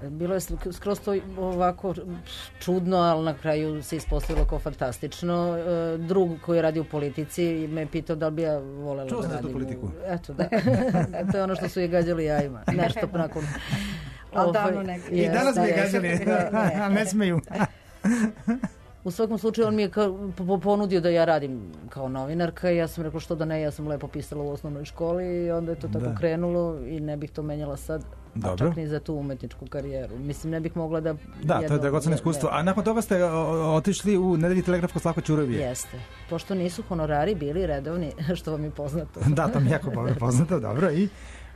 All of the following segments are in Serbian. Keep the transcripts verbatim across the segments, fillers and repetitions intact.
Bilo je skroz to ovako čudno, ali na kraju se ispostavilo kao fantastično. Drug koji je radio u politici me je pitao da li bi ja volela Čuo da sam radim. Čuo politiku. Eto, da. To je ono što su je gađali jajima. Nešto nakon... Ali davno nekako. I danas mi je gađali, a ne smeju. U svakom slučaju on mi je kao ponudio da ja radim kao novinarka i ja sam rekla što da ne, ja sam lepo pisala u osnovnoj školi i onda je to tako da. krenulo i ne bih to menjala sad, a čak ni za tu umetničku karijeru. Mislim, ne bih mogla da... Da, jedno, to je dragoceno iskustvo. A nakon toga ste otišli u Nedelji telegraf kod Slavka Ćurevije. Jeste. Pošto nisu honorari bili redovni, što vam je poznato. Da, to mi je jako poznato, dobro. I,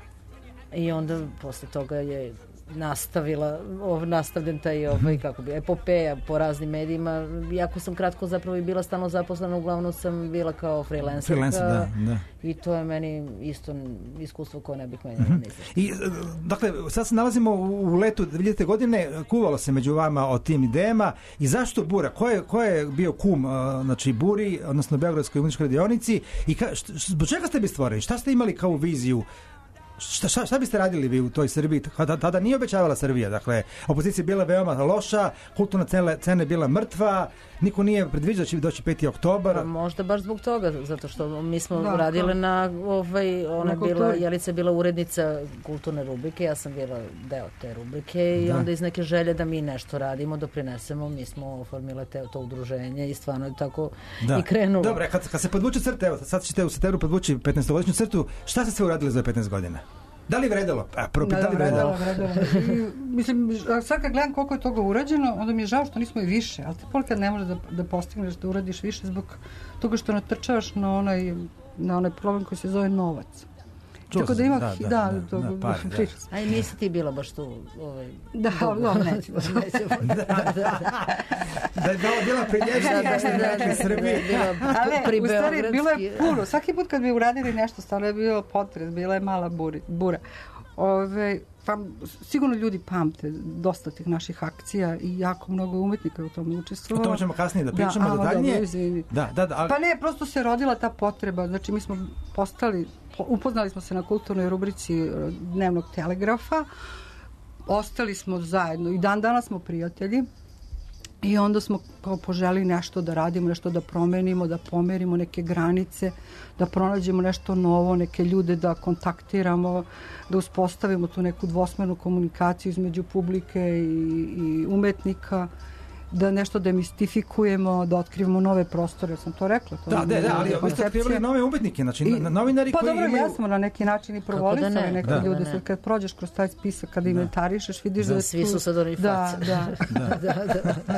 I onda posle toga je nastavila, ov, nastavljen taj ovaj, kako bi, epopeja po raznim medijima. Jako sam kratko zapravo i bila stalno zaposlena, uglavnom sam bila kao freelancerka. Freelancer, da, da. I to je meni isto iskustvo koje ne bih menjala. Mm-hmm. I, dakle, sad se nalazimo u letu dve hiljadite. godine, kuvalo se među vama o tim idejama i zašto Bura? Ko je, ko je bio kum, znači Buri, odnosno Beogradskoj umetničkoj radionici i ka, šta, zbog čega ste bi stvorili? Šta ste imali kao viziju? Šta, šta, šta biste radili vi u toj Srbiji? Tada, tada nije obećavala Srbija. Dakle, opozicija je bila veoma loša, kulturna cena, cena je bila mrtva, niko nije predviđao da će doći peti oktobar. Pa možda baš zbog toga, zato što mi smo da, radile to. na ovaj, ona na bila, Jelica je bila urednica kulturne rubrike, ja sam bila deo te rubrike i da. onda iz neke želje da mi nešto radimo, doprinesemo, mi smo oformile te, to udruženje i stvarno je tako da. i krenulo. Dobro, kad, kad se podvuče crte, evo, sad ćete u Seteru podvući petnaestogodišnju crtu, šta ste sve uradili za petnaest godina? Da li vredelo? A, prvo, da, da li vredelo? vredelo, vredelo. I, mislim, sad kad gledam koliko je toga urađeno, onda mi je žao što nismo i više, ali te ponekad ne može da, da postigneš da uradiš više zbog toga što natrčavaš na onaj, na onaj problem koji se zove novac. Čuo Tako da ima, da, da, da, da, da, da, da, da. Aj, nisi ti bila baš tu ovaj, da, no, nećemo. da, da, da. Da je bila prilježnja da ste rekli Srbije. Ali, u stvari, bilo je puno. Svaki put kad bi uradili nešto, stvarno je bio potres, bila je mala buri, bura. Ove, pa, sigurno ljudi pamte dosta tih naših akcija i jako mnogo umetnika u tome učestvovalo. O tome ćemo kasnije da pričamo, da, da dalje. Da, da, da, ali... Pa ne, prosto se rodila ta potreba. Znači, mi smo postali, upoznali smo se na kulturnoj rubrici Dnevnog telegrafa, ostali smo zajedno i dan danas smo prijatelji. I onda smo kao poželi nešto da radimo, nešto da promenimo, da pomerimo neke granice, da pronađemo nešto novo, neke ljude da kontaktiramo, da uspostavimo tu neku dvosmernu komunikaciju između publike i, i umetnika, da nešto demistifikujemo, da otkrivamo nove prostore, ja sam to rekla. To da, da, da, ali vi ste otkrivali nove umetnike, znači I, novinari pa koji dobro, imaju... Pa dobro, ja smo na neki način i provolisali da neke da. ljude, sad kad prođeš kroz taj spisak, kada inventarišeš, vidiš da, da je tu... Svi su sad oni da, da, da, da, da.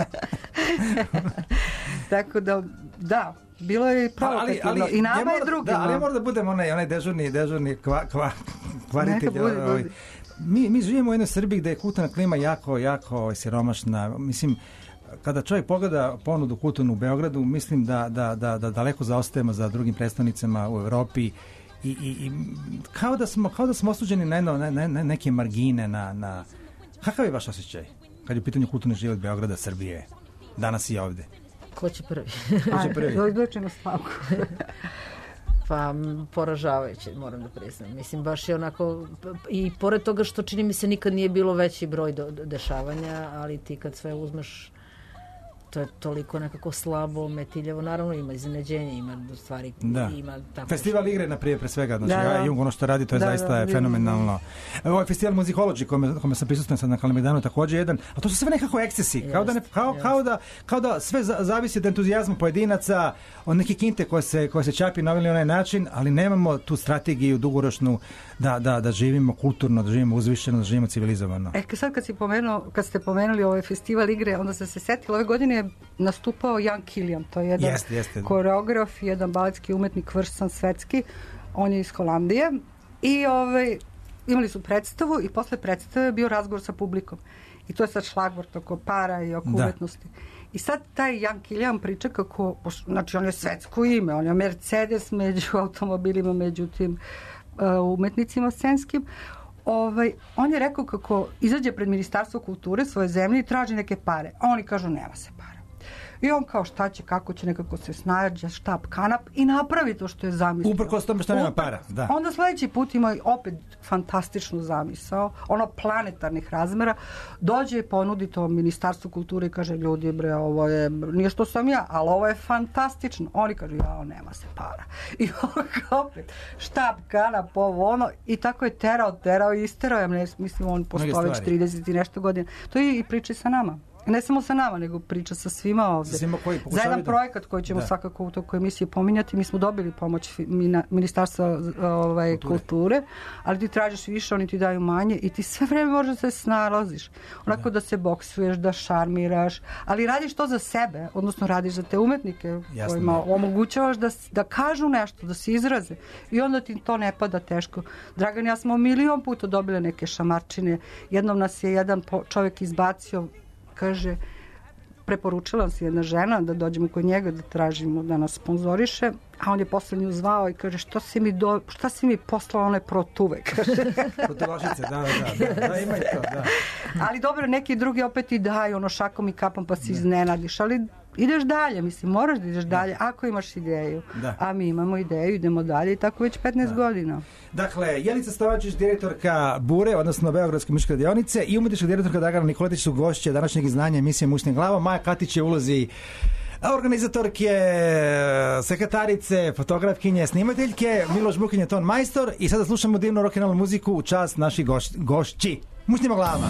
Tako da, da, bilo je provokativno i nama ja i drugima. Da, ali ja moram da budem onaj, onaj dežurni, dežurni kva, kva, kvaritelj. Ovaj. Mi, mi živimo u jednoj Srbiji gde je kulturna klima jako, jako siromašna. Mislim, kada čovjek pogleda ponudu kulturnu u Beogradu, mislim da, da, da, da daleko zaostajemo za drugim predstavnicama u Evropi i, i, i kao, da smo, kao da smo osuđeni na, jedno, na, na neke margine. Na, na... Kakav je vaš osjećaj kad je u pitanju kulturni život Beograda, Srbije, danas i ovde? Ko će prvi? Ko će prvi? Ajde, dođemo Slavku. Pa poražavajuće, moram da priznam. Mislim, baš je onako, i pored toga što čini mi se nikad nije bilo veći broj do, do dešavanja, ali ti kad sve uzmeš, to je toliko nekako slabo, metiljevo. Naravno ima iznenađenje, ima stvari, da. ima tako. Festival igre na prije pre svega, znači da, ja Jung ono što radi, to je da, zaista da, da, fenomenalno. Ovo je festival Musicology kome, kome sam prisustujem sad na Kalemegdanu također jedan, a to su sve nekako ekscesi, kao da, ne, kao, kao da, kao da sve zavisi od entuzijazma pojedinaca, od neke kinte koje se, koje se čapi na ovaj onaj način, ali nemamo tu strategiju dugoročnu da, da, da živimo kulturno, da živimo uzvišeno, da živimo civilizovano. E, sad kad, si pomenuo, kad ste pomenuli ovaj festival igre, onda sam se setila, ove godine je nastupao Jan Kilian, to je jedan jest, jest. koreograf, jedan baletski umetnik, vrsan svetski, on je iz Holandije i ovaj, imali su predstavu i posle predstave je bio razgovor sa publikom. I to je sad šlagvort oko para i oko da. umetnosti. I sad taj Jan Kilian priča kako, znači on je svetsko ime, on je Mercedes među automobilima, među tim uh, umetnicima scenskim. Ovaj, on je rekao kako izađe pred Ministarstvo kulture svoje zemlje i traži neke pare. A oni kažu nema se para. I on kao šta će, kako će, nekako se snađa, štap, kanap i napravi to što je zamislio. Uprkos tome što nema para. Da. Onda sledeći put ima opet fantastičnu zamisao, ono planetarnih razmera, dođe i ponudi to Ministarstvu kulture i kaže, ljudi bre, ovo je, nije što sam ja, ali ovo je fantastično. Oni kažu, jao, nema se para. I opet, štap, kanap, ovo, ono, i tako je terao, terao i isterao, ja ne, mislim, on postoji već trideset i nešto godina. To je i priča sa nama. Ne samo sa nama, nego priča sa svima ovde. Svima koji za jedan projekat koji ćemo da. svakako u tokoj emisiji pominjati, mi smo dobili pomoć mina, Ministarstva ovaj, kulture. kulture, ali ti tražiš više, oni ti daju manje i ti sve vreme možeš da se snalaziš. Onako da. da se boksuješ, da šarmiraš, ali radiš to za sebe, odnosno radiš za te umetnike Jasne. kojima omogućavaš da, da kažu nešto, da se izraze i onda ti to ne pada teško. Dragan, ja smo milion puta dobile neke šamarčine. Jednom nas je jedan čovjek izbacio, kaže, preporučila se jedna žena da dođemo kod njega da tražimo da nas sponzoriše, a on je posle nju zvao i kaže, što si mi, do, šta si mi poslao one protuve, kaže. Protuvašice, da, da, da, da, ima i to, da. Ali dobro, neki drugi opet i daju, ono šakom i kapom pa se iznenadiš, ali ideš dalje, mislim, moraš da ideš dalje ako imaš ideju. Da. A mi imamo ideju, idemo dalje i tako već petnaest da. godina. Dakle, Jelica Stovačić, direktorka Bure, odnosno Beogradske muzičke radionice, i umetnička direktorka Dragana Nikoletić su gošće današnjeg izdanja emisije Mušnim glava. Maja Katić je ulozi organizatorke, sekretarice, fotografkinje, snimateljke, Miloš Bukin je ton majstor i sada slušamo divnu rock'n'roll muziku u čast naših goš, gošći. Mušnimo glavama.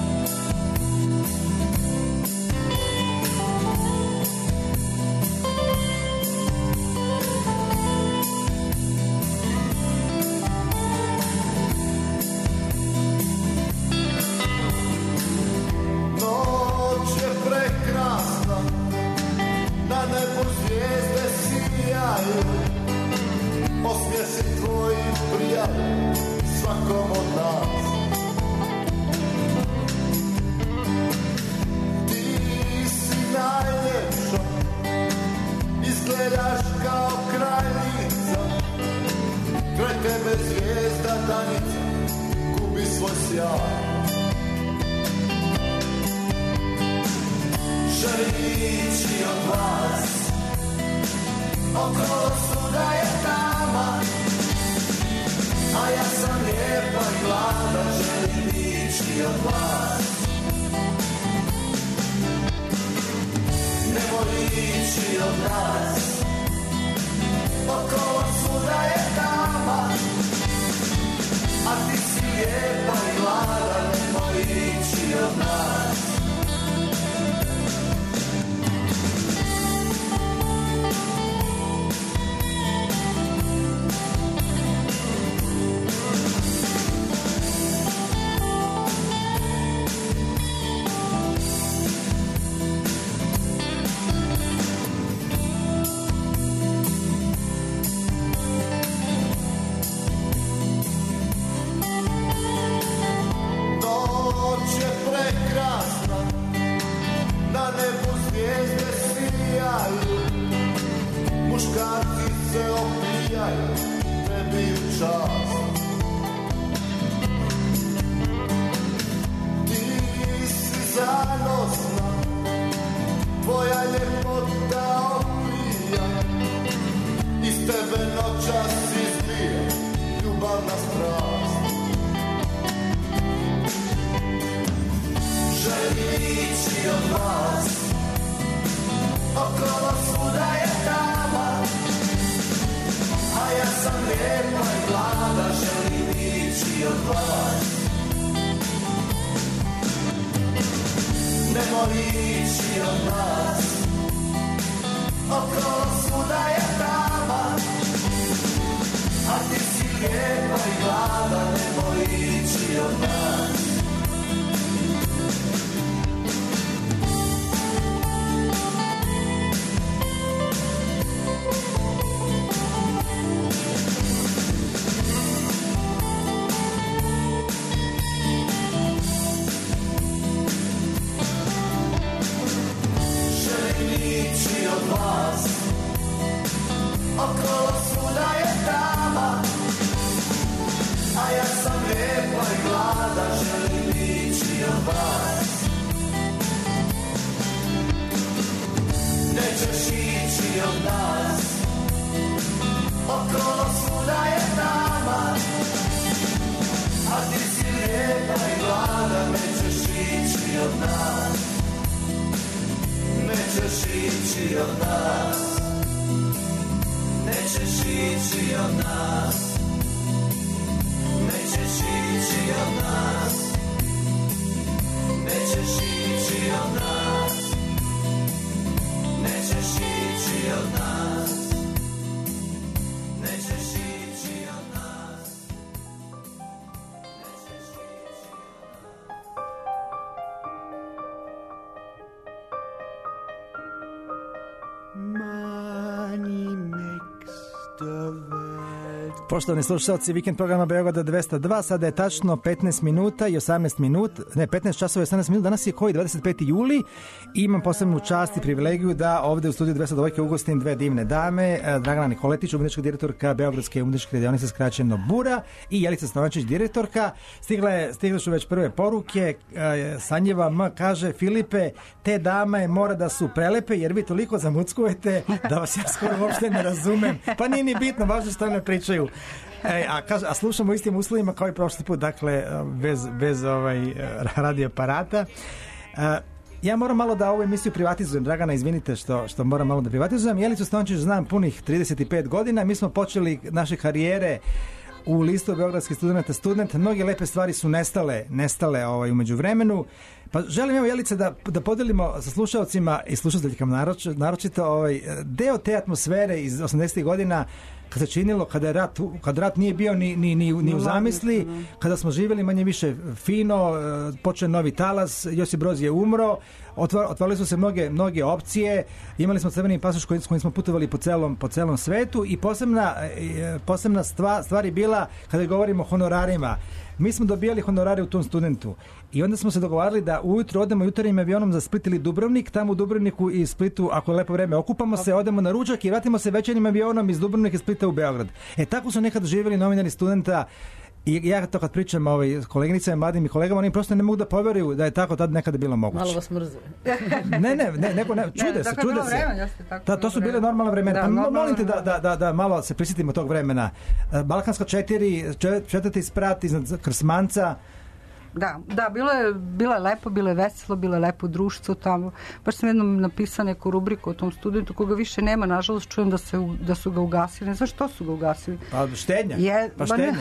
Neće od nas. Okolo svuda je tama, a ti si lijepa i mlada, nećeš ići od nas, nećeš ići od nas, nećeš ići od nas, nećeš ići od nas, nećeš ići od nas, nećeš ići od nas. Poštovani slušalci, vikend programa Beograda dvesta dva, sada je tačno petnaest minuta i osamnaest minut, ne, petnaest časova i osamnaest minuta, danas je koji, dvadeset peti juli i imam posebnu čast i privilegiju da ovde u studiju dvesta dva ugostim dve divne dame, Dragana Nikoletić, umjetnička direktorka Beogradske umjetničke radionice, skraćeno BURA, i Jelica Stovančić, direktorka. Stigle, je, stigle su već prve poruke. Sanjeva M kaže: Filipe, te dame mora da su prelepe jer vi toliko zamuckujete da vas ja skoro uopšte ne razumem. Pa nije ni bitno, važno što ne pričaju. E, a, kaže, a slušamo istim uslovima kao i prošli put, dakle bez, bez ovaj, radio aparata. E, ja moram malo da ovu emisiju privatizujem, Dragana, izvinite što, što moram malo da privatizujem. Jelicu Stovančić znam punih trideset pet godina, mi smo počeli naše karijere u listu beogradskih studenta Student. Mnoge lepe stvari su nestale, nestale ovaj, umeđu vremenu. Pa želim, evo, Jelice, da, da podelimo sa slušalcima i slušateljkama naročito ovaj, deo te atmosfere iz osamdesetih godina, kada se činilo, kada, je rat, kada rat nije bio ni, ni, ni, ni u zamisli, kada smo živjeli manje više fino, počeo novi talas, Josip Broz je umro, otvorili su se mnoge, mnoge opcije, imali smo crveni pasoš kojim, kojim smo putovali po celom, po celom svetu i posebna, posebna stvar, stvar je bila kada govorimo o honorarima. Mi smo dobijali honorare u tom Studentu i onda smo se dogovarali da ujutro odemo jutarnjim avionom za Split ili Dubrovnik, tamo u Dubrovniku i Splitu, ako je lepo vreme, okupamo se, odemo na ručak i vratimo se večernjim avionom iz Dubrovnika i Splita u Beograd. E, tako su nekad živjeli novinari Studenta. I ja to kad pričam ovaj, s koleginicama, mladim i kolegama, oni prosto ne mogu da poveruju da je tako tad nekada bilo moguće. Malo vas mrze. ne, ne, ne, neko, ne, čude ne, se, čude se. Vreme, da, to su bile normalna vremena. Da, pa, molim te da, da, da, da malo se prisjetimo tog vremena. Balkanska četiri, četvrti sprat iznad Krsmanca. Da, da, bilo je, bilo je lepo, bilo je veselo, bilo je lepo društvo tamo. Baš sam jednom napisala neku rubriku o tom Studentu, koga više nema, nažalost čujem da, se, da su ga ugasili. Ne znam što su ga ugasili. Pa štednja, je, pa štednja.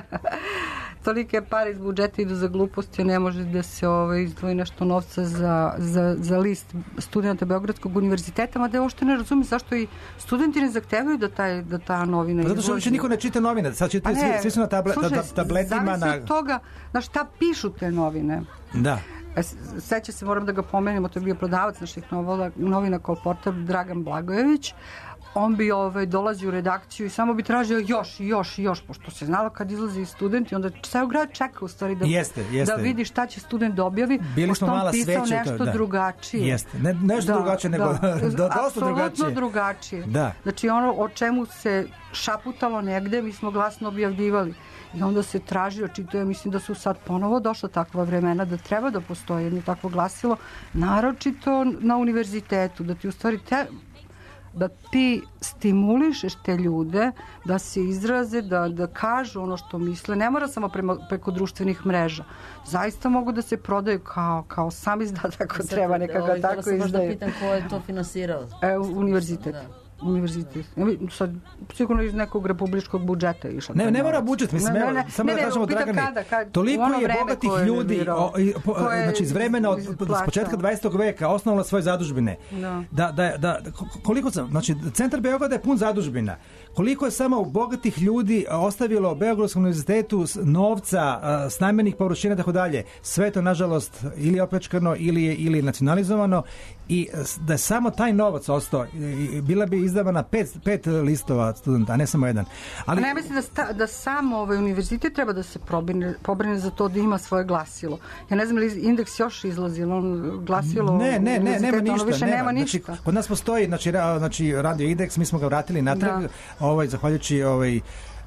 Tolike pare iz budžeta idu za gluposti, ne može da se ovaj, izdvoji nešto novca za, za, za list studenta Beogradskog univerziteta, mada je ošte ne razumije zašto i studenti ne zahtevaju da, taj, da ta novina izvođe. Zato što više niko ne čita novine, sad čitaju, svi, svi su na tablet, slušaj, da, tabletima. Slušaj, toga, na šta pišu te novine. Da. Seća se, moram da ga pomenemo, to je bio prodavac naših novina, novina Kolporta, Dragan Blagojević. On bi ovaj, dolazio u redakciju i samo bi tražio još i još i još, pošto se znalo kad izlazi student i onda ceo grad čeka u stvari da, jeste, jeste. da vidi šta će student da objavi, bili smo mala pisao sveća, nešto da. drugačije. Jeste, ne, nešto da, drugačije, nego da. do, dosta drugačije. Apsolutno drugačije. Da. Znači ono o čemu se šaputalo negde, mi smo glasno objavljivali. I onda se tražio, čito ja mislim da su sad ponovo došla takva vremena da treba da postoji jedno takvo glasilo, naročito na univerzitetu, da ti u stvari te, da ti stimulišeš te ljude da se izraze, da, da kažu ono što misle. Ne mora samo prema, preko društvenih mreža. Zaista mogu da se prodaju kao, kao sam izdatak, ako treba nekako ovaj, tako izdaju. Možda pitam ko je to finansirao? E, univerzitet. Da. Univerzitet. Sad, sigurno iz nekog republičkog budžeta išao. Ne, ne mora budžet, mislim, ne, ne, ne, samo ne, da kažemo, Dragani, kada, kada, toliko je bogatih ljudi, o, i, po, znači iz vremena, od, od početka dvadesetog veka osnovalo svoje zadužbine. No. Da, da, da, koliko sam, znači, centar Beograda je pun zadužbina. Koliko je samo bogatih ljudi ostavilo Beogradskom univerzitetu novca, stambenih površina i tako dalje. Sve to, nažalost, ili opljačkano, ili je ili nacionalizovano, i da je samo taj novac ostao, bila bi izdavana pet, pet listova studenta, a ne samo jedan. Ali... Ne mislim da, sta, da samo ovaj univerzitet treba da se pobrine, pobrine za to da ima svoje glasilo. Ja ne znam li indeks još izlazilo, on glasilo... Ne, ne, ne, nema ništa. Više nema, nema ništa. Znači, kod nas postoji, znači, ra, znači radio indeks, mi smo ga vratili natrag, da. ovaj, zahvaljujući ovaj,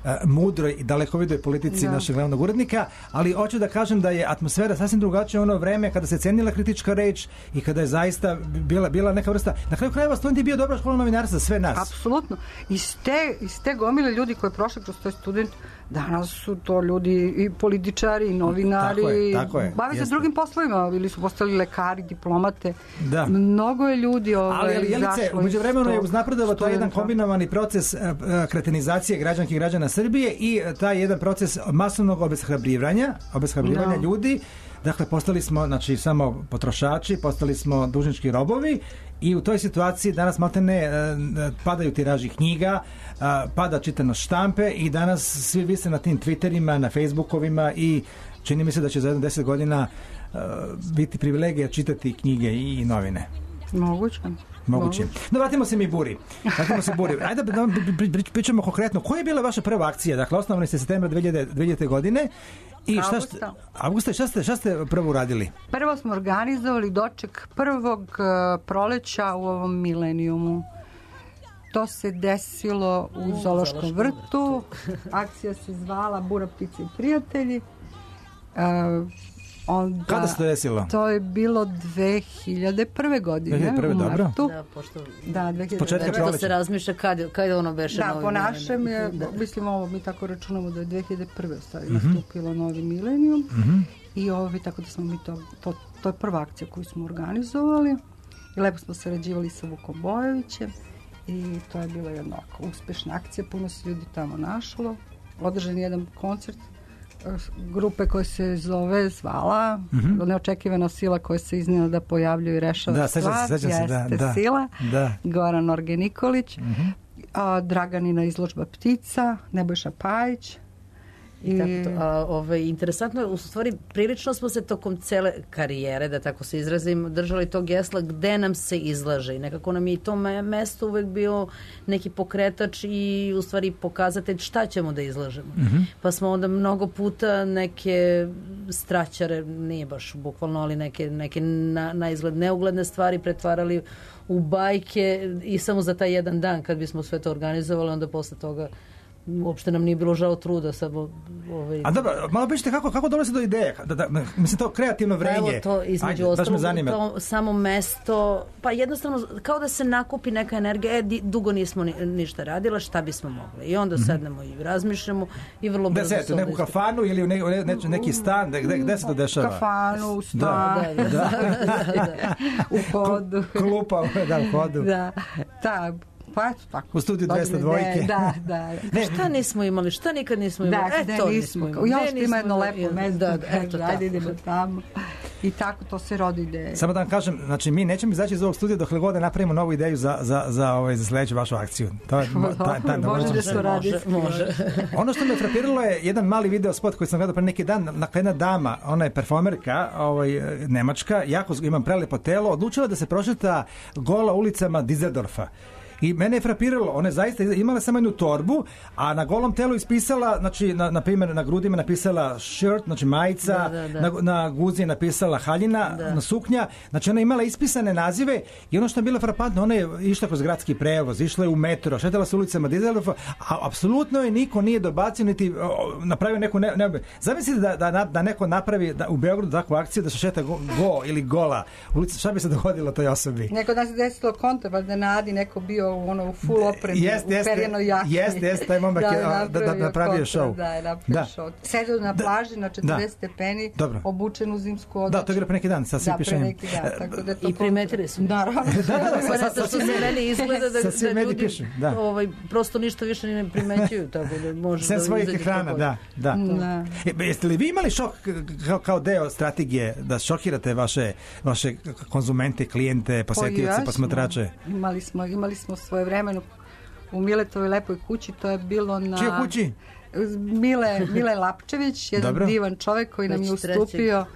mudroj i dalekovidoj politici da. našeg glavnog urednika, ali hoću da kažem da je atmosfera sasvim drugačija u ono vreme kada se cenila kritička reč i kada je zaista bila, bila neka vrsta, na kraju krajeva student je bio dobra škola novinarstva za sve nas. Apsolutno. Iz te, iz te gomile ljudi koji je prošli kroz taj student, danas su to ljudi i političari i novinari, tako je, tako je, bave se jeste. drugim poslovima, ili su postali lekari, diplomate. Da. Mnogo je ljudi ovaj, ali, ali Jelice, izašlo. umeđu vremenu je uznapredovao taj jedan studenta. kombinovani proces uh, kretenizacije građanki i građana Srbije i taj jedan proces masovnog obeshrabrivanja, obeshrabrivanja No. ljudi. Dakle, postali smo, znači, samo potrošači, postali smo dužnički robovi i u toj situaciji danas maltene uh, padaju tiraži knjiga, uh, pada čitanost štampe i danas svi vise na tim Twitterima, na Facebookovima i čini mi se da će za jedno deset godina uh, biti privilegija čitati knjige i novine. Moguće. Moguće. No, vratimo se mi buri. Vratimo se buri. Ajde da pričamo konkretno. Koja je bila vaša prva akcija? Dakle, osnovali ste septembra dve hiljade godine i šta ste, avgusta, šta ste, šta ste prvo uradili? Prvo smo organizovali doček prvog uh, proleća u ovom milenijumu. To se desilo u, u Zoološkom vrtu. Akcija se zvala Bura, ptice i prijatelji. Uh, Onda, kada se to desilo? To je bilo dve hiljade prve godine. dve hiljade prve, u martu. Da, pošto... Da, dve hiljade prve. Početka proleća. Da se razmišlja kad, kad je ono beše da, novi po milenijum. našem je, Da. mislim ovo, mi tako računamo da je dve hiljade prve stvari Mm-hmm. nastupilo novi milenijum. Mm-hmm. I ovi, tako da smo mi to, to, to je prva akcija koju smo organizovali. I lepo smo sarađivali sa Vukom Bojovićem. I to je bila jedna uspešna akcija, puno se ljudi tamo našlo. Održan je jedan koncert grupe koja se zove zvala mm-hmm. Neočekivana sila koja se iznenada da pojavljuje i rešava da, stvar. Sećam se, sećam se, da, da, Sila, da. Goran Orge Nikolić, mm-hmm. a, Draganina izložba Ptica, Nebojša Pajić. I tako to, a, ovaj, interesantno je, u stvari prilično smo se tokom cele karijere, da tako se izrazim, držali tog gesla gde nam se izlaže i nekako nam je i to me, mesto uvek bio neki pokretač i u stvari pokazatelj šta ćemo da izlažemo. Mm-hmm. Pa smo onda mnogo puta neke straćare, nije baš bukvalno, ali neke, neke na, na izgled neugledne stvari pretvarali u bajke i samo za taj jedan dan kad bismo sve to organizovali, onda posle toga uopšte nam nije bilo žao truda samo ovaj. A dobro, malo pišite kako kako dolazi do ideje, da, da, mislim to kreativno vrenje. Evo to između ostalog to samo mesto, pa jednostavno kao da se nakupi neka energija, e, di, dugo nismo ni, ništa radila, šta bismo mogli. I onda mm-hmm. sednemo i razmišljamo i vrlo brzo se u neku kafanu ili u ne, ne, neki stan, gde, gde se to dešava? U kafanu, u stan, da, da, da. da, da. U hodu. Klupa, da, u hodu. Da, da. Pa eto tako. U studiju dvesta dva. Da, da. Ne, šta nismo imali, šta nikad nismo imali? Da, e, to nismo. nismo imali. Ja što ima jedno lepo imali. mesto. Da, da, eto ajde, ajde idemo tamo. I tako to se rodi ideja. Samo da vam kažem, znači mi nećemo izaći iz ovog studija dokle god ne napravimo novu ideju za, za, za, ovaj, za sledeću vašu akciju. To je, ta, ta, može da se radi. Može. Ono što me frapiralo je jedan mali video spot koji sam gledao pre neki dan, dakle jedna dama, ona je performerka, ovaj, nemačka, jako imam prelepo telo, odlučila da se prošeta gola ulicama Düsseldorfa. I mene je frapiralo, ona je zaista imala samo jednu torbu, a na golom telu ispisala, znači, na, na primjer, na grudima napisala shirt, znači majica, da, da, da. Na, na guzi je napisala haljina, da. Na suknja, znači ona je imala ispisane nazive i ono što je bilo frapantno, ona je išla kroz gradski prevoz, išla je u metro, šetala se ulicama Düsseldorfa, a apsolutno je niko nije dobacio, niti o, napravio neku, ne, ne, zamislite da, da, da neko napravi da, u Beogradu takvu akciju da se šeta go, go ili gola ulica, šta bi se dogodilo toj osobi? Neko da se desilo kontra, pa da nadi neko bio ono u full opremi, jest, u perjenoj jakni. Jeste, jeste, taj momak je da, da, da napravio show. Da, je napravio da. show. Sedeo na plaži na četrdeset da. stepeni, Dobro. Obučen u zimsku odjeću. Da, to je bilo pre neki dan, sa svim da, pišanjem. Da, pre neki dan, tako da to I primetili su. Naravno. Da, da, da, sa, sa, što se meni izgleda da, da ljudi pišu, da. Ovaj, prosto ništa više ne primećuju, tako da može sve da svojih ekrana, da, da. da. E, jeste li vi imali šok kao, kao deo strategije da šokirate vaše, vaše konzumente, klijente, posetioce, posmatrače? Imali smo, imali smo svoje vremenu u Miletovoj lepoj kući, to je bilo na... Čije kući? Mile, Mile Lapčević, jedan Dobro. Divan čovjek koji nam je ustupio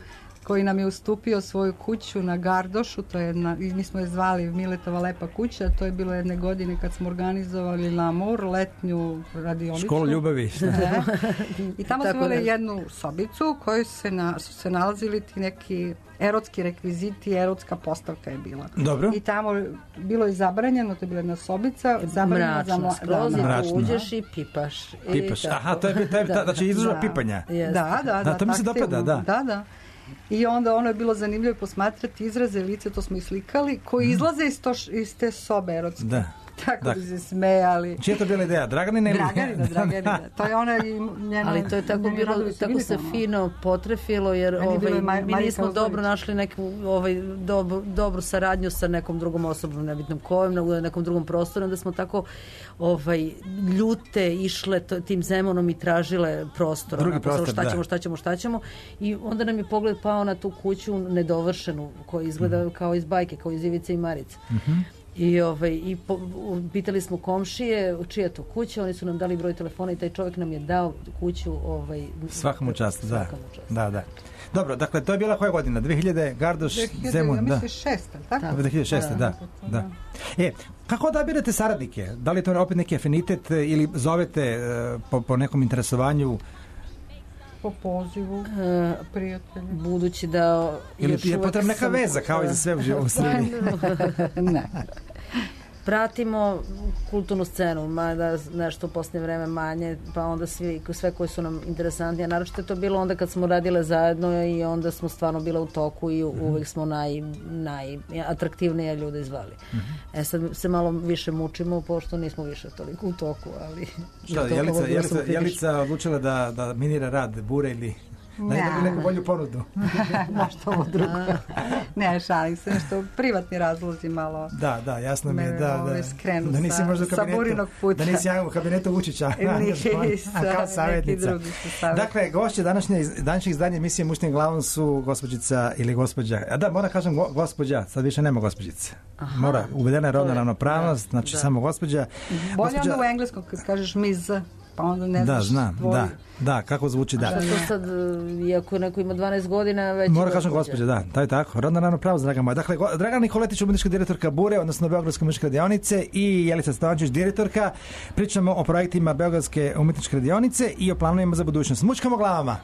koji nam je ustupio svoju kuću na Gardošu, to je jedna, mi smo je zvali Miletova lepa kuća, to je bilo jedne godine kad smo organizovali L'Amour, letnju radionicu. Školu ljubavi. Da. I tamo smo imali jednu sobicu u kojoj se na, su se nalazili ti neki erotski rekviziti, erotska postavka je bila. Dobro. I tamo bilo je zabranjeno, to je bila jedna sobica, zabranjeno za mračno, skroz da, i tu uđeš i pipaš. Pipaš, I aha, to je, to je, da, znači izložba da. pipanja. Da, da, da. Da, to mi se dopada, da. Da, da. I onda ono je bilo zanimljivo posmatrati izraze lice, to smo i slikali, koji izlaze iz, to, iz te sobe erotske. Da. Tako da bi se smejali. Čija je to bila ideja? Draganina ili? Draganina, Draganina. To je ona i njena... Ali to je tako bilo, tako se fino potrefilo, jer ovaj, Maj, mi nismo dobro našli neku ovaj, dobru, dobru saradnju sa nekom drugom osobom, nebitnom kojom, na nekom drugom prostoru, onda smo tako ovaj, ljute išle to, tim Zemunom i tražile prostor. Drugi prostor, šta ćemo, da. šta ćemo, šta ćemo. I onda nam je pogled pao na tu kuću nedovršenu, koja izgleda mm. kao iz bajke, kao iz Ivice i Marice. Mm-hmm. I, ovaj, i po, pitali smo komšije čija je to kuća, oni su nam dali broj telefona i taj čovjek nam je dao kuću ovaj, svakom čast, da. čast. da, da. Dobro, dakle, to je bila koja godina? dve hiljade Gardoš, Zemun, da. dve hiljade šeste, tako? dve hiljade šeste, da, da, da. E, kako odabirate saradnike? Da li je to opet neki afinitet ili zovete uh, po, po nekom interesovanju? Po pozivu, uh, prijatelja. Budući da ili ti je potrebna neka veza kao i za sve u životu Srbiji? Ne. Pratimo kulturnu scenu, mada nešto u posljednje vreme manje, pa onda svi, sve koji su nam interesantni, a naročito je to bilo onda kad smo radile zajedno i onda smo stvarno bile u toku i uvek smo naj, najatraktivnije ljude zvali. E sad se malo više mučimo, pošto nismo više toliko u toku, ali... Da, Jelica, Jelica, Jelica odlučila da, da minira rad Bure ili... Da je dobili neku bolju ponudu. Nešto ovo drugo. Ne, šalim se, nešto privatni razlozi malo. Da, da, jasno mi je. Da, da, skrenu da nisi možda u kabinetu, puta. Da nisi u kabinetu Vučića. Nisam, kao savjetnica. Dakle, gošće današnje, današnjih izdanja emisije Mušnim glavom su gospođica ili gospođa. A da, moram kažem go, gospođa, sad više nema gospođice. Aha, mora, uvedena je rodna ravnopravnost, znači da. Samo gospođa. Bolje gospođa... onda u engleskom kad kažeš miz, pa onda ne znaš. Da, znam, tvoj... da. Da, kako zvuči, da. A što sad, iako neko ima dvanaest godina, već... Mora kažem gospođa, da, to je tako. Rodna ravnopravnost, draga moja. Dakle, Dragana Nikoletić, umetnička direktorka Bure, odnosno Beogradske umetničke radionice, i Jelica Stovančić, direktorka. Pričamo o projektima Beogradske umetničke radionice i o planovima za budućnost. Mučkamo glavama.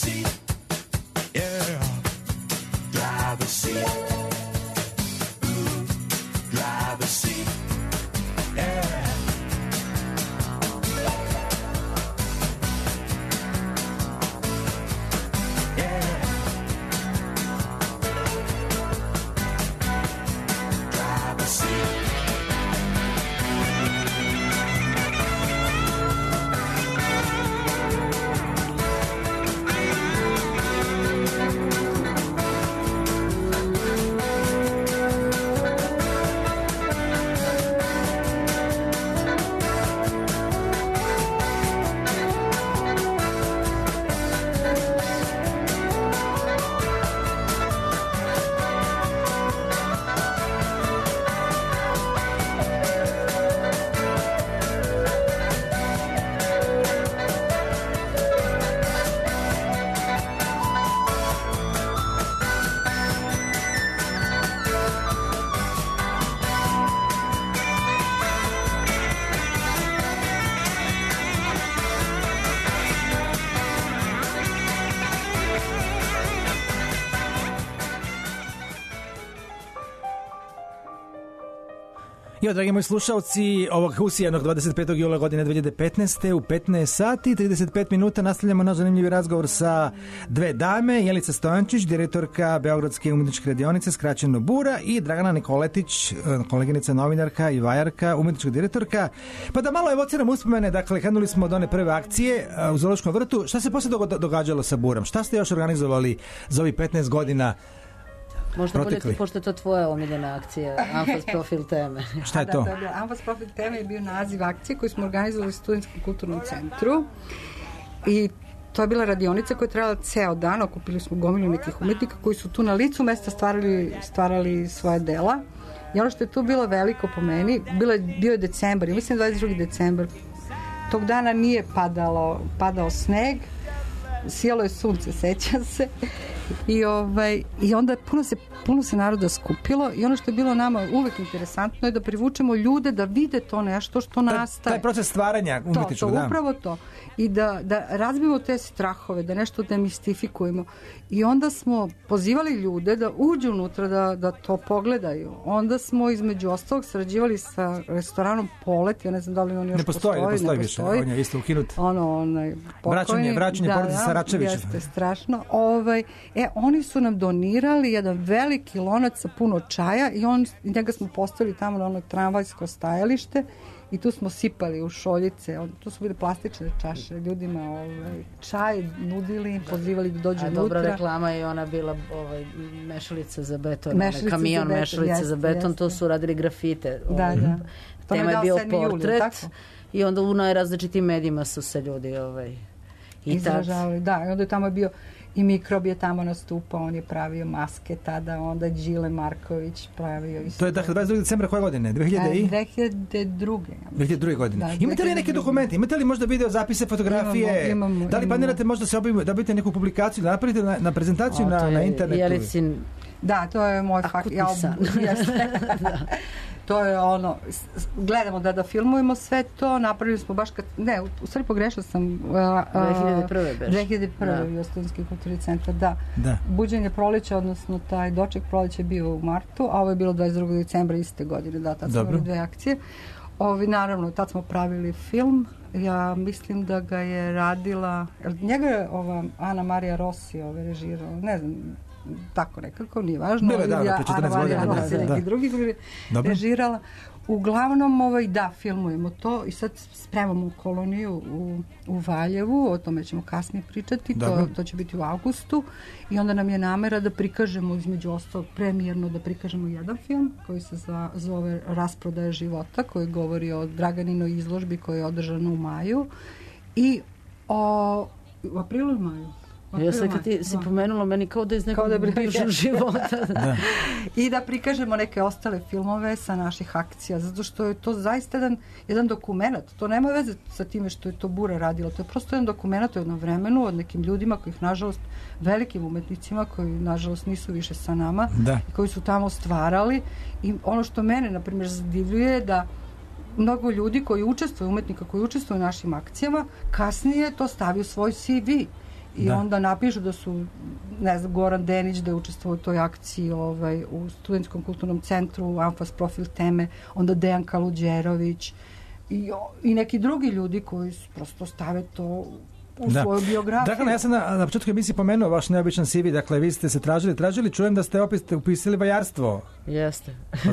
seat. Yeah, driver's seat. Ooh, driver's seat. Yeah. Jo, dragi moji slušalci, ovog usijanog dvadeset petog jula godine dve hiljade petnaeste u petnaest sati i trideset pet minuta nastavljamo naš zanimljivi razgovor sa dve dame, Jelica Stojančić, direktorka Beogradske umetničke radionice, skraćeno Bura, i Dragana Nikoletić, koleginica novinarka i vajarka, umetnička direktorka. Pa da malo evociram uspomene, dakle, krenuli smo od one prve akcije u Zoološkom vrtu. Šta se posle događalo sa Burom? Šta ste još organizovali za ovih petnaest godina? Možda bolje ti, pošto je to tvoja omiljena akcija, Anfas profil teme. Šta je to? Da, da, Anfas profil teme je bio naziv akcije koju smo organizovali u Studentskom kulturnom centru i to je bila radionica koja je trajala ceo dan. Okupili smo gomilu nekih umetnika koji su tu na licu mesta stvarali, stvarali svoje dela. I ono što je tu bilo veliko po meni, bilo je, bio je decembar, mislim dvadeset drugi decembar. Tog dana nije padalo, padao sneg, sjelo je sunce, sećam se. I, ovaj, i onda puno se, puno se naroda skupilo i ono što je bilo nama uvek interesantno je da privučemo ljude da vide to nešto što nastaje. Taj proces stvaranja umetničkog, da. To, to, upravo to. I da, da razbijemo te strahove, da nešto demistifikujemo. I onda smo pozivali ljude da uđu unutra, da, da to pogledaju. Onda smo između ostalog sarađivali sa restoranom Polet, ja ne znam da li on još ne postoji. Ne postoji, ne više, postoji. on je isto ukinut. Ono, onaj, pokojni. Vraćanje, vraćanje da, porodice Saračevića. Jeste, strašno. Ovaj, e, oni su nam donirali jedan veliki lonac sa puno čaja i on, njega smo postavili tamo na ono tramvajsko stajalište i tu smo sipali u šoljice, tu su bile plastične čaše ljudima, ovaj, čaj nudili, pozivali da dođu unutra. A dobra reklama je ona bila ovaj, mešalica za beton, mešalica kamion, za beton, mešalica jeste, za beton, jeste. To su radili grafite. Da, ovaj. da. Tema je bio portret juli, i onda u najrazličitim medijima su se ljudi ovaj, i izražavali. Da, i onda je tamo bio i Mikrob je tamo nastupao, on je pravio maske tada, onda Đile Marković pravio isto. To je dakle dvadeset drugog decembra koje godine? dve hiljade i? dve hiljade druge. dve hiljade druge godine. Da, imate li neke dokumente? Imate li možda video zapise, fotografije? Imamo, imamo, da li planirate možda se obavite, da budete neku publikaciju, da napravite na, na prezentaciju o, na, na internetu? Jelicin... Da, to je moj fakt. Ja, da. To je ono, gledamo da da filmujemo sve to, napravili smo baš kad, ne, u stvari pogrešila sam uh, dve hiljade prve dve hiljade prve u Studenski kulturni centar, da. da. Buđenje proleća, odnosno taj doček proleća je bio u martu, a ovo je bilo dvadeset drugog decembra iste godine, da, tad smo imali dve akcije. Ovi, naravno, tad smo pravili film, ja mislim da ga je radila, njega je ova Ana Marija Rossi ove režirala, ne znam, tako nekako, nije važno. Bilo je davno, pre četrnaest godina. Da, da, da. Neki drugi režirala. Uglavnom, ovaj, da, filmujemo to i sad spremamo koloniju u, u Valjevu, o tome ćemo kasnije pričati, to, to će biti u avgustu i onda nam je namera da prikažemo, između ostalog, premijerno da prikažemo jedan film koji se za, zove Rasprodaja života, koji govori o Draganinoj izložbi koja je održana u maju i o, u aprilu i maju. Ja sad kad ti si pomenula meni kao da iz nekog da bivšeg života. Da. I da prikažemo neke ostale filmove sa naših akcija, zato što je to zaista jedan, jedan dokument. To nema veze sa time što je to Bura radila. To je prosto jedan dokument o jednom vremenu od nekim ljudima kojih, nažalost, velikim umetnicima koji, nažalost, nisu više sa nama, da. Koji su tamo stvarali. I ono što mene, na primjer, zadivljuje je da mnogo ljudi koji učestvuju, umetnika koji učestvuju u našim akcijama, kasnije to stavi u svoj C V. i da. onda napišu da su, ne znam, Goran Denić da je učestvovao u toj akciji ovaj, u Studentskom kulturnom centru, Anfas profil teme, onda Dejan Kaluđerović i, i neki drugi ljudi koji prosto stave to u da. svoju biografiju. Dakle, ja sam na, na početku emisiji pomenuo vaš neobičan C V, dakle, vi ste se tražili, tražili, čujem da ste opet upisali vajarstvo. Jeste.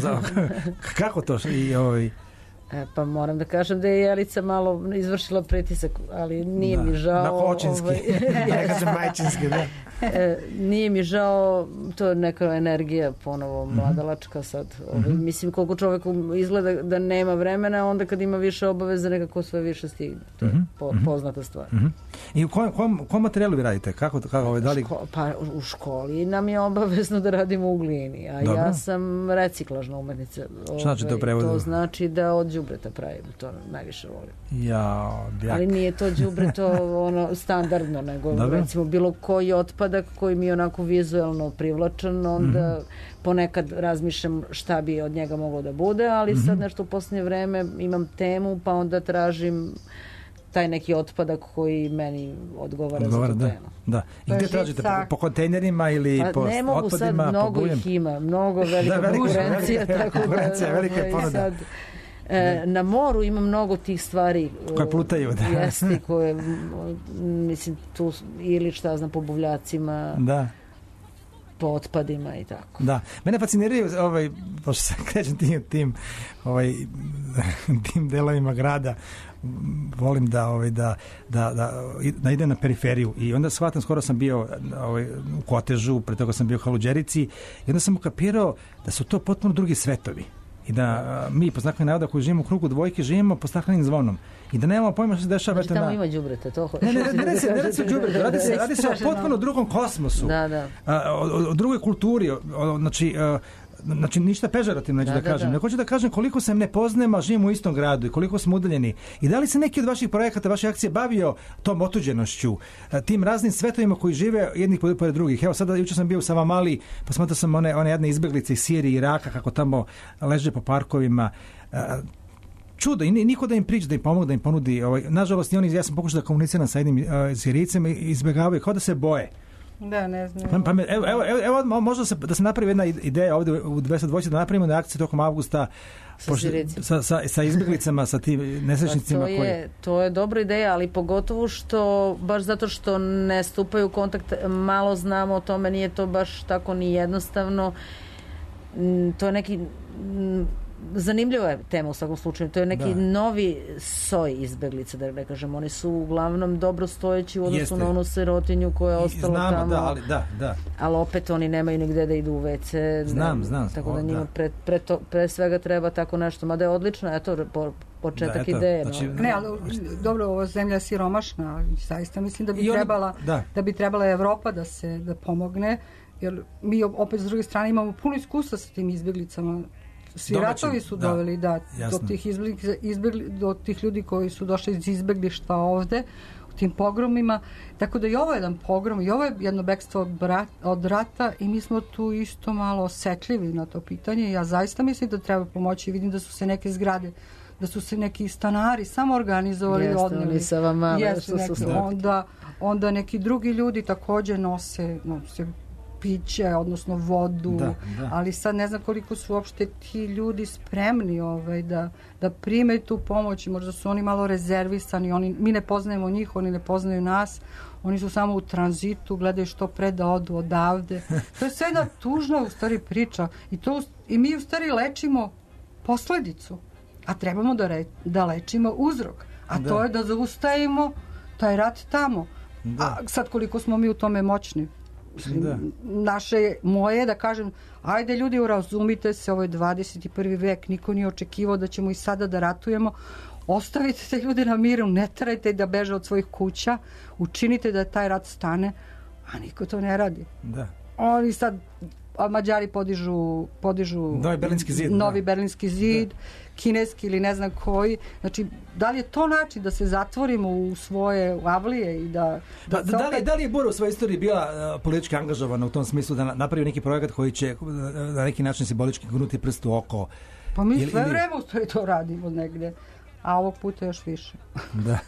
Kako to? I, ovaj... E, pa moram da kažem da je Jelica malo izvršila pritisak, ali nije da. mi žao. Da, očinski. Ovaj, ne kažem majčinski, da. E, nije mi žao, to je neka energija ponovo mladalačka sad. Ovaj, mm-hmm. Mislim, koliko čoveku izgleda da nema vremena, onda kad ima više obaveza, nekako sve više stigne. To je mm-hmm. po, poznata stvar. Mm-hmm. I u kom, kom, kom materijalu vi radite? Kako, kako ovaj, da li... Ško, pa u školi nam je obavezno da radimo u glini, a Dobro. Ja sam reciklažna umetnica. Šta znači to prevodu? To znači da od đubreta pravim, to najviše volim. Ja, bjak. Ali nije to đubreto ono standardno, nego Dobro. Recimo bilo koji otpadak koji mi je onako vizuelno privlačan, onda mm-hmm. ponekad razmišljam šta bi od njega moglo da bude, ali mm-hmm. sad nešto u posljednje vreme imam temu, pa onda tražim taj neki otpadak koji meni odgovara, odgovara za tu da, temu. Da. I gde tražite? Po, po kontejnerima ili pa, po ne mogu otpadima? Sad, mnogo po ih ima, mnogo velika da, konkurencija. Velika, tako konkurencija, da, velike ovaj, ponude. Sad, e, na moru ima mnogo tih stvari koje plutaju, da. Jeste, koje, mislim, tu ili šta znam, po buvljacima, da. po otpadima i tako. Da. Mene fasciniraju, ovaj, pošto se krećem tim, tim, ovaj, tim delovima grada, volim da ovaj da da da da idem na periferiju i onda shvatam, skoro sam bio ovaj u Kotežu, pre toga sam bio u Kaluđerici i onda sam ukapirao da su to potpuno drugi svetovi i da a, mi po znaku navoda koji živimo u krugu dvojke živimo po staklenim zvonom i da nemamo pojma što se dešava. Znači tamo na... ima đubreta, to ne, ne, ne, ne, ne, se, ne, se đubreta, radi se, radi se o potpuno drugom kosmosu, da, da. A, o, o drugoj kulturi, o, o, znači a, znači ništa pežorativno neću da, da kažem, da. nego hoću da kažem koliko se ne poznajemo, a živimo u istom gradu i koliko smo udaljeni. I da li se neki od vaših projekata, vaše akcije bavio tom otuđenošću, tim raznim svetovima koji žive jednih pored drugih? Evo sada, jučer sam bio u Savamali, pa smatrao sam one, one jedne izbeglice iz Sirije i Iraka, kako tamo leže po parkovima. Čudo, i niko da im priđe, da im pomogu, da im ponudi. Ovaj, nažalost, i oni, ja sam pokušao da komuniciram sa jednim uh, Sirijcem i izbjegavaju, kao da se boje. Da, ne znam. Pa, pa me, evo, evo, evo, možda se, da se napravi jedna ideja ovdje u dvesta dvadeset, da napravimo na akciju tokom avgusta sa, pošto, sa, sa, sa izbjeglicama, sa tim nesrećnicima. Pa to, koji... je, to je dobra ideja, ali pogotovo što, baš zato što ne stupaju u kontakt, malo znamo o tome, nije to baš tako ni jednostavno. To je neki... zanimljiva je tema u svakom slučaju. To je neki da. novi soj izbeglica, da ne kažem. Oni su uglavnom dobro stojeći u odnosu Jeste. na onu sirotinju koja je ostala Znamo, tamo. Da, ali, da, da. Ali opet oni nemaju nigde da idu u ve ce. Znam, ne, znam. Tako da o, njima da. pre, pre, to, pre svega treba tako nešto. Mada je odlično, eto, po, početak da, eto, ideje. Znači, no. Ne, ali dobro, ova zemlja je siromašna. Zaista mislim da bi I trebala oni, da. da bi trebala Evropa da se da pomogne. Jer mi opet s druge strane imamo puno iskustva sa tim izbjeglicama. Svi Domaćim, ratovi su doveli da, da do tih izbjegli, izbjegli, do tih ljudi koji su došli iz izbjeglištva ovde u tim pogromima. Tako da i ovo je jedan pogrom i ovo je jedno bekstvo od, brat, od rata i mi smo tu isto malo osetljivi na to pitanje. Ja zaista mislim da treba pomoći. Vidim da su se neke zgrade, da su se neki stanari samo organizovali i odneli. Jeste, sa vama. Jeste, neki, onda, onda neki drugi ljudi također nose, nose piće, odnosno vodu, da, da. ali sad ne znam koliko su uopšte ti ljudi spremni ovaj, da, da prime tu pomoć i možda su oni malo rezervisani, oni, mi ne poznajemo njih, oni ne poznaju nas, oni su samo u tranzitu, gledaju što pre da odu odavde. To je sve jedna tužna u stvari priča i, to, i mi u stvari lečimo posledicu, a trebamo da, re, da lečimo uzrok, a da. to je da zaustavimo taj rat tamo. Da. A sad koliko smo mi u tome moćni. Da. Naše, moje da kažem, ajde ljudi, urazumite se, ovo je dvadeset prvi vek, niko nije očekivao da ćemo i sada da ratujemo, ostavite te ljude na miru, ne terajte da beže od svojih kuća, učinite da taj rat stane, a niko to ne radi. Da. Oni sad, a Mađari podižu, podižu novi berlinski zid, novi da. berlinski zid, da. kineski ili ne znam koji. Znači, da li je to način da se zatvorimo u svoje avlije i da... Da, da, da, li, da li je Bora u svojoj istoriji bila uh, politički angažovana u tom smislu da napravi neki projekat koji će uh, na neki način simbolički gnuti prst u oko? Pa mi ili, sve ili... vreme u stvari to radimo negde. a ovog puta još više. Da.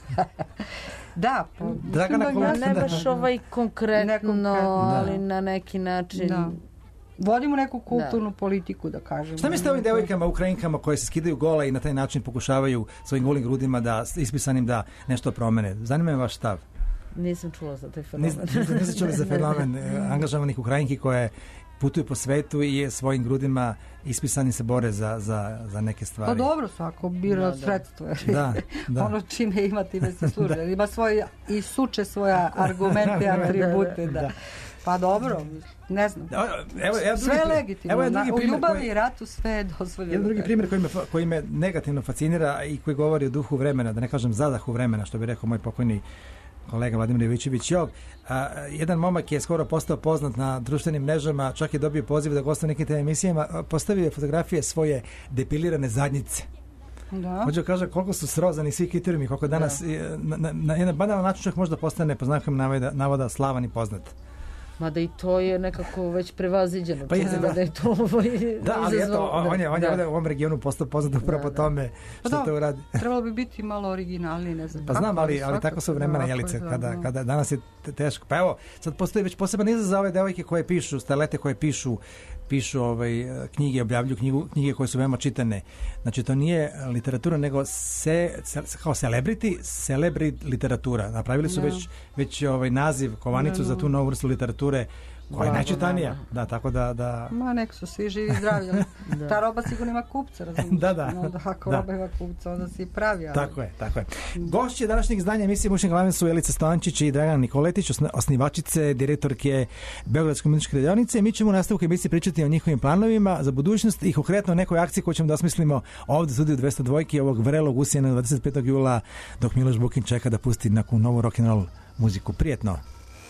Da, pa, Dragana mislim da Kolačina. Ne baš ovaj konkretno, Nekonkretno, ali da. na neki način... Da. Vodimo neku kulturnu politiku, da kažem. Šta mislite o ovim devojkama, Ukrajinkama koje se skidaju gola i na taj način pokušavaju svojim golim grudima da ispisanim da nešto promene? Zanima me vaš stav. Nisam čula za taj fenomen. Niste, niste čuli za fenomen angažovanih Ukrajinki koje putuju po svetu i svojim grudima ispisani se bore za, za, za neke stvari. Pa dobro, svako bira Da, da. sredstvo. Da, da. Ono čime ima, time se služe. Ima svoj, i suče svoja argumente, atribute. Da, Da. Pa dobro, ne znam. Evo, evo Sve je drugi- legitimno. evo je Na- drugi u primjer ljubavi koji- i ratu sve je dozvoljeno. Jedan drugi primjer koji me, fa- koji me negativno fascinira i koji govori o duhu vremena, da ne kažem zadahu vremena, što bi rekao moj pokojni kolega Vladimir Jovićević Jog. A, jedan momak je skoro postao poznat na društvenim mrežama, čak je dobio poziv da gostuje u nekim te emisijama, a, postavio je fotografije svoje depilirane zadnjice. Da. Hoću da kažem koliko su srozani svi kriterijumi, koliko danas e, na, na, na jedan banalan način čovjek može da postane po znakom navoda, navoda slavan i poznat. Mada i to je nekako već prevaziđeno. Pa je, Čini da. da je to ovaj Da, ali eto, izazvalo- on je, on je da. ovdje u ovom regionu postao poznat upravo po Da, da. tome Pa što da. to uradi. Trebalo bi biti malo originalniji, ne znam. Pa kako, znam, ali, ali svakako tako su vremena, ovako Jelice, izgleda, kada, da. kada danas je te- teško. Pa evo, sad postoji već poseban izaz za ove devojke koje pišu, starlete koje pišu pišu ovaj, knjige, objavljuju knjigu, knjige koje su veoma čitane. Znači, to nije literatura, nego se, se, kao celebrity, celebrity literatura. Napravili su Da. već, već ovaj naziv, kovanicu Da, da. za tu novu vrstu literature, koja je Blago najčitanija. nama. Da, tako da... da Ma nek su svi živi i zdravi. ali Ta roba sigurno ima kupca, razumiješ? Da, da. No, da, ako Da. roba ima kupca, onda si pravi. Ali... Tako je, tako je. Gošće današnjeg izdanja emisije Mušne glave su Jelica Stojančić i Dragana Nikoletić, osn- osnivačice, direktorke Beogradske umjetničke radionice. Mi ćemo u nastavku emisije pričati o njihovim planovima za budućnost i konkretno o nekoj akciji koju ćemo da osmislimo ovdje u studiju dvesta dva ovog vrelog usijana dvadeset petog jula, dok Miloš Bukin čeka da pusti neku novu rock'n'roll muziku. Prijetno!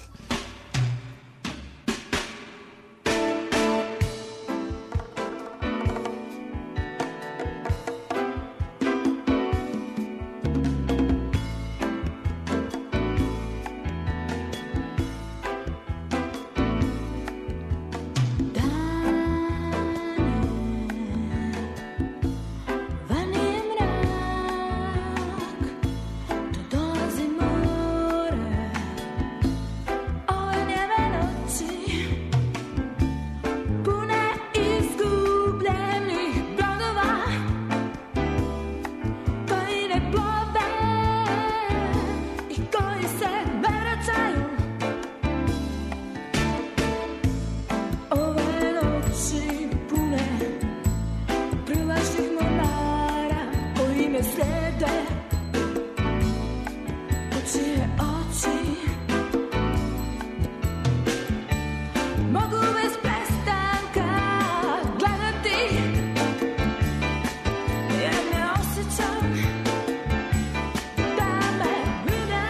Vani je mrak, tu dolazi more, ove njeme noći, pune izgubljenih brodova, koji ne plove i koji se ne vraćaju. Ove noći pune privlačnih mornara koji me slijede u čije oči mogu bez prestanka gledati, jer ne osjećam da me vide.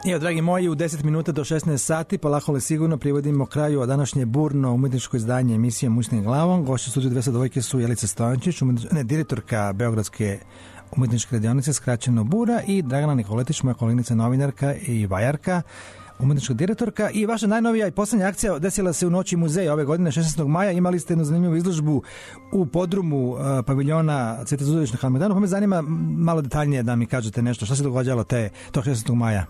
Evo, dragi moji, u deset minuta do šesnaest sati, polako li sigurno, privodimo kraju od današnje burno umetničko izdanje emisije Mućnim glavom. Gošće studiju dvesta dvojke su Jelica Stojančić, ne, direktorka Beogradske umetničke radionice, skraćeno Bura, i Dragana Nikoletić, moja koleginica novinarka i vajarka, umetnička direktorka. I vaša najnovija i poslednja akcija desila se u noći muzeja ove godine, šesnaestog maja. Imali ste jednu zanimljivu izložbu u podrumu uh, paviljona Cvete Zudović na Kalemegdanu, pa me zanima malo detaljnije da mi kažete nešto. Šta se događalo te, tog šesnaestog maja?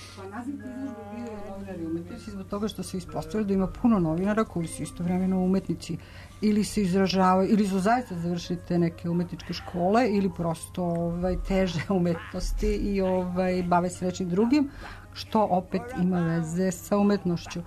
Zbog toga što se ispostavilo da ima puno novinara koji su istovremeno umetnici, ili se izražavaju, ili su zaista završili te neke umetničke škole, ili prosto ovaj, teže umetnosti i ovaj, bave se nečim drugim, što opet ima veze sa umetnošću.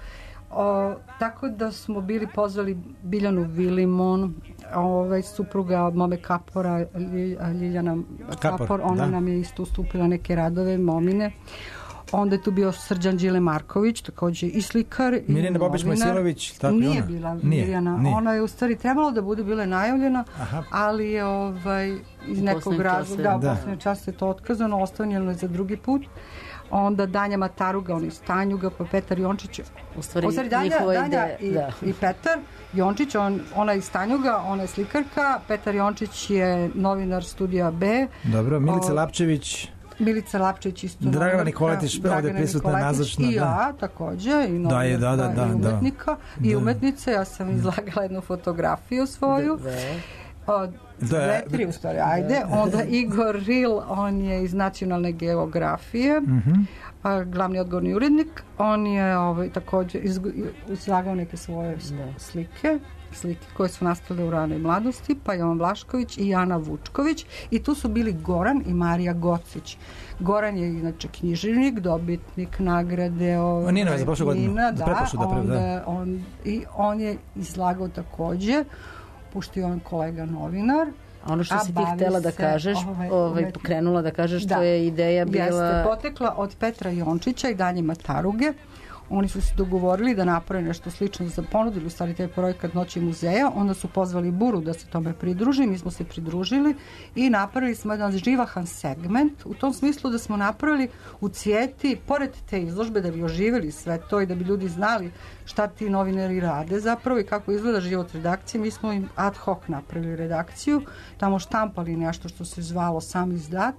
O, tako da smo bili pozvali Biljanu Vilimon, ovaj, supruga od Mome Kapora, Ljiljana Kapor, Kapor ona da. Nam je isto ustupila neke radove, momine. Onda je tu bio Srđan Đile Marković, takođe i slikar i Mirjana Bobić-Mojsilović, tako nije ona? bila nije, Mirjana. Nije. Ona je u stvari trebalo da bude bila najavljena, Aha. ali je ovaj, iz nekog razloga, da, u poslednje čase je to otkazano, ostavljeno je za drugi put. Onda Danja Mataruga, on iz Tanjuga, pa Petar Jončić. U stvari, u stvari Danja, Danja i, da. i Petar Jončić, on, ona je iz Tanjuga, ona je slikarka, Petar Jončić je novinar Studija B. Dobro, Milica o, Lapčević... Milica Lapčević isto. Dragana Nikoletić, ovde prisutna nazočna. I ja, takođe, i novinarka, da, da, da, i umetnika, da. i umetnice. Ja sam izlagala jednu fotografiju svoju. Da, da. Od dve, tri u stvari, ajde. Onda Igor Ril, on je iz Nacionalne geografije, mm-hmm. a, glavni odgovorni urednik. On je ovaj, takođe izlagao neke svoje da. slike. slike koje su nastale u ranoj mladosti, pa Jovan Vlašković i Jana Vučković, i tu su bili Goran i Marija Gocić. Goran je inače književnik, dobitnik nagrade ovaj, Nina za prošlu godinu. Nina, da, da, onda, da. On, i on je izlagao takođe, pošto je on kolega novinar. Ono što si ti htela da kažeš, ovaj, ovaj, pokrenula da kažeš, da. To je ideja bila... Jeste, potekla od Petra Jončića i Danje Mataruge. Oni su se dogovorili da naprave nešto slično, za ponudili u stvari taj projekat Noći muzeja, onda su pozvali Buru da se tome pridruži, mi smo se pridružili i napravili smo jedan živahan segment, u tom smislu da smo napravili u Cvjeti, pored te izložbe, da bi oživjeli sve to i da bi ljudi znali šta ti novinari rade zapravo i kako izgleda život redakcije. Mi smo im ad hoc napravili redakciju, tamo štampali nešto što se zvalo Sam izdat,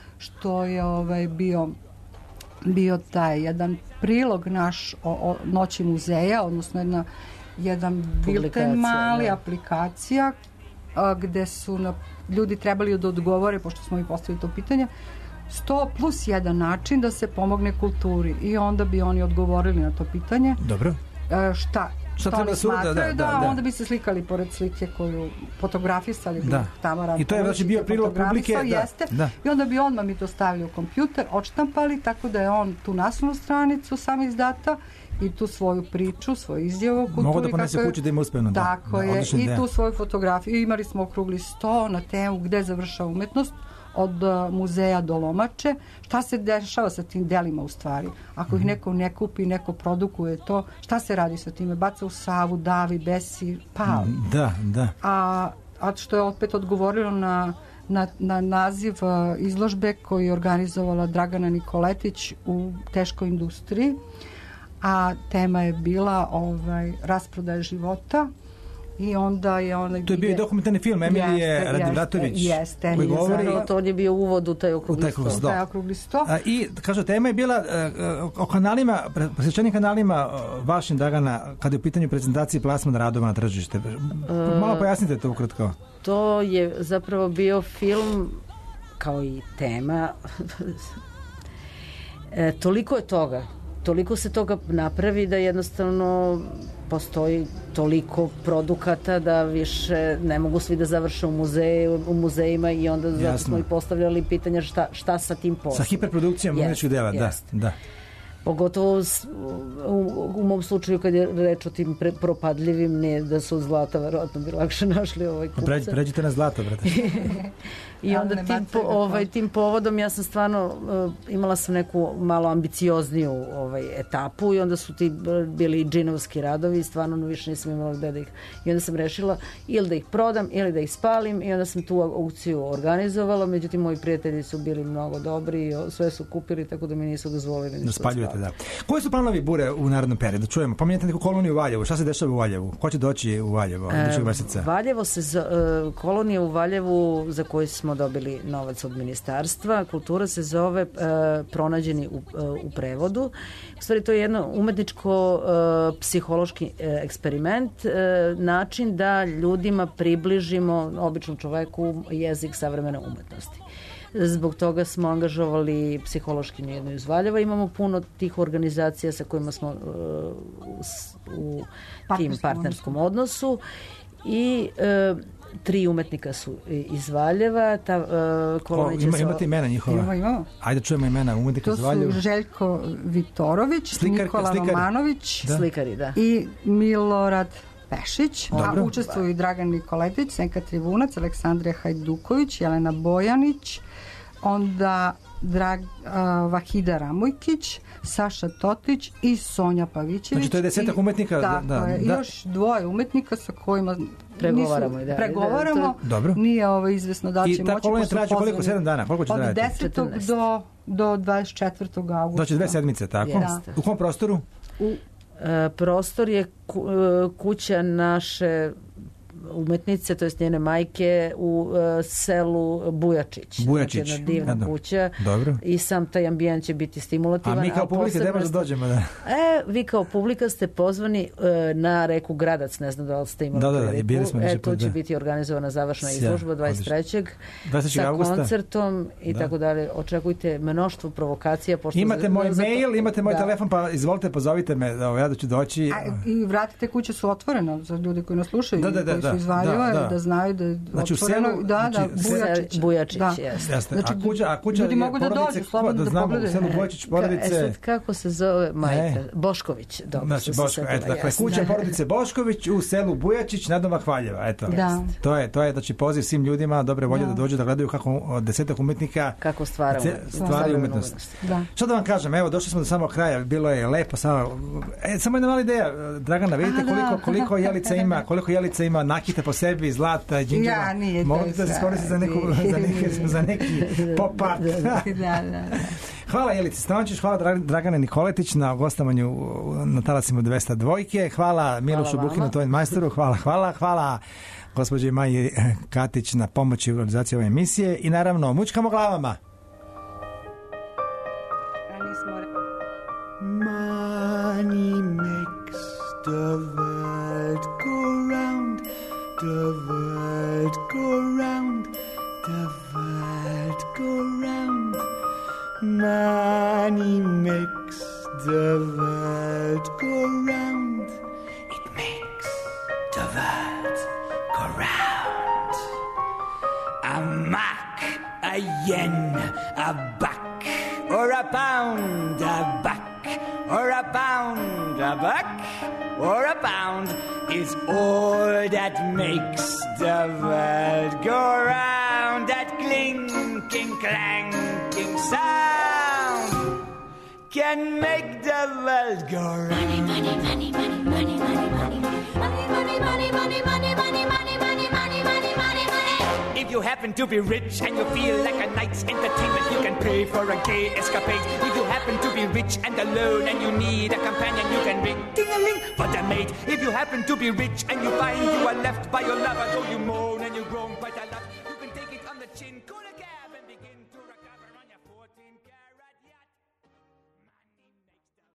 što je ovaj, bio bio taj jedan prilog naš o, o Noći muzeja, odnosno jedna, jedan bilten mali, ne. aplikacija a, gde su na, ljudi trebali da odgovore, pošto smo mi postavili to pitanje, sto plus jedan način da se pomogne kulturi, i onda bi oni odgovorili na to pitanje. Dobro. A, šta Šta treba su, da, da, da, da, onda bi se slikali pored slike koju fotografisali, da. Tamara. I to je znači bio prilog publike, da, jeste, da. I onda bi odmah mi to stavili u kompjuter, odštampali, tako da je on tu naslovnu stranicu sam izdata i tu svoju priču, svoju izjavu o kulturi. Mogu da ponese kući da ima uspjeno. Da. Tako da, je, i tu svoju fotografiju. I imali smo okrugli sto na temu gde završava umetnost, od uh, muzeja do Lomače, šta se dešava sa tim delima u stvari. Ako ih neko ne kupi, neko produkuje to, šta se radi sa time? Baca u Savu, davi, besi, pali. Da, da. A, a što je opet odgovorilo na, na, na naziv uh, izložbe koju je organizovala Dragana Nikoletić u teškoj industriji, a tema je bila ovaj, rasprodaja života. I onda je onaj... To je bio dokumentarni film Emilije Radivratović. Jeste, koji govori... To on je bio uvod u taj okrugli sto. U taj okrugli sto. A, I, kažu, tema je bila uh, o kanalima, posjećenim kanalima uh, vašim, Dragana, kada je u pitanju prezentacije plasmana radova na tržište. Uh, Malo pojasnite to ukratko. To je zapravo bio film, kao i tema. e, toliko je toga. Toliko se toga napravi da jednostavno postoji toliko produkata da više ne mogu svi da završe u muzeju, u muzejima, i onda zato smo i postavljali pitanja šta, šta sa tim poslom. Sa hiperprodukcijom umetničkih dela, da, da. Pogotovo s, u, u mom slučaju kad je reč o tim pre, propadljivim, ne da su od zlata verovatno bi lakše našli ovaj kupca. Pređ, pređite na zlato, brate. I onda tim, po, ovaj, tim povodom ja sam stvarno uh, imala sam neku malo ambiciozniju ovaj, etapu i onda su ti bili džinovski radovi i stvarno više nisam imala gde da ih... I onda sam rešila ili da ih prodam ili da ih spalim i onda sam tu aukciju organizovala, međutim moji prijatelji su bili mnogo dobri i sve su kupili tako da mi nisu dozvolili ništa da spaljujete, da. Koji su planovi Bure u narednom periodu? Čujemo, pominjate neku koloniju u Valjevu. Šta se dešava u Valjevu? Ko će doći u Valjevo idućeg meseca? Valjevo se, uh, kolonija u Valjevu za koju smo dobili novac od ministarstva. Kultura se zove uh, Pronađeni u, uh, u prevodu. U stvari to je jedno umetničko uh, psihološki uh, eksperiment, uh, način da ljudima približimo običnom čoveku jezik savremene umetnosti. Zbog toga smo angažovali psihološki jednu iz Valjeva. Imamo puno tih organizacija sa kojima smo uh, u, u tim partnerskom odnosu i uh, tri umetnika su iz Valjeva. Ta, uh, kolonija ima, se... imate imena njihova? Imamo, imamo. Ajde čujemo imena umetnika iz Valjeva. To su Željko Vitorović, Slikar, Nikola slikari. Romanović Da. Slikari, da. i Milorad Pešić. Dobro. A učestvuju i Dragan Nikoletić, Senka Trivunac, Aleksandrija Hajduković, Jelena Bojanić, onda Drag, uh, Vahida Ramujkić, Saša Totić i Sonja Pavićević. Znači to je desetak umetnika. Tako da, je. da. Još dvoje umetnika sa kojima pregovaramo. nisu, Da, pregovaramo. da, da. Dobro. Nije ovo izvesno da će moći. I ta kolonija traće koliko? sedam dana? Koliko će Od trajati? desetog do, do dvadeset četvrtog augusta. Doće dve sedmice, tako? Jeste. U kom prostoru? U E, prostor je ku, e, kuća naše umetnice, to jest njene majke u uh, selu Bujačić. Bujačić. Znači, jedna divna Jedno. kuća. Dobro. I sam taj ambijent će biti stimulativan. A mi kao publika posebno ne možemo da dođemo, da. E, vi kao publika ste pozvani uh, na reku Gradac, ne znam da li ste imali Da, da, da, priliku. bili smo više E, tu put, će da. biti organizovana završna Sjajno, izložba dvadeset trećeg dvadeset trećeg sa avgusta. koncertom i Da. tako dalje. Očekujte mnoštvo provokacija. Pošto Imate za- moj za- mail, imate moj da. telefon, pa izvolite, pozovite me, da ja da ću doći. A, i vratite kuće su otvorene za ljude koji nas slušaju, Da, da, da, koji da, su iz Valjeva, da, da. da znaju da je Znači, u otvoreno. selu- da, znači, da, sel- Bujačić. Bujačić, da. jeste. Jeste. Znači, a kuća, a kuća ljudi je mogu da porodice, dođu, slobodno da da znamo, u pogledaju. selu Bojičić E porodice. sad, kako se zove majka? Ne. Bošković. Dobro, Znači, sam se Boško, setila, eto, dakle, jasno. kuća porodice Bošković u selu Bujačić, nadomak Valjeva, eto. Da. To je, to je, znači, poziv svim ljudima, dobre volje da, Da. dođu da gledaju kako od desetak umetnika Kako stvara ce- umetnost. stvari Savremenu umetnost. umetnost. Da. Šta da vam kažem, evo, došli smo do samog kraja, bilo je lepo, samo, e, samo jedna mala ideja, Dragana, vidite A, da. koliko, koliko jelica ima, koliko jelica ima nakita po sebi, zlata, džinđeva. Ja, nije to Mogu da se sve. skoristi za, neku, za, neki, za neki pop art. Da, da, da. Hvala Jelici Stančić, hvala Dra- Dragane Nikoletić na gostovanju na talasima dvesta dvojke, hvala Milošu Hvala Bukinu, vama. to je majstoru, hvala, hvala, hvala gospođi Maji Katić na pomoći u realizaciji ove emisije i naravno mučkamo glavama. Money makes the world go round, the world go round, the world go round. Money makes the world go round. It makes the world go round. A mark, a yen, a buck, or a pound, a buck, or a pound, a buck, or a pound is all that makes the world go round. That clinking, clanking sound can make the world go round. Money, money, money, money, money, money, money, money, money, money, money, money, money, money, money, money, money, money, money. If you happen to be rich and you feel like a night's entertainment, you can pay for a gay escapade. If you happen to be rich and alone and you need a companion, you can ring ding-a-ling for the mate. If you happen to be rich and you find you are left by your lover, though you moan and you groan quite a